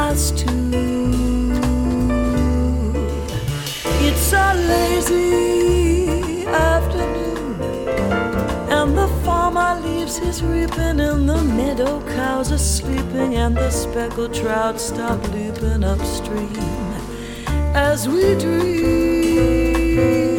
us two. It's a lazy afternoon, and the farmer leaves his reaping, and the meadow cows are sleeping, and the speckled trout stop leaping upstream as we dream.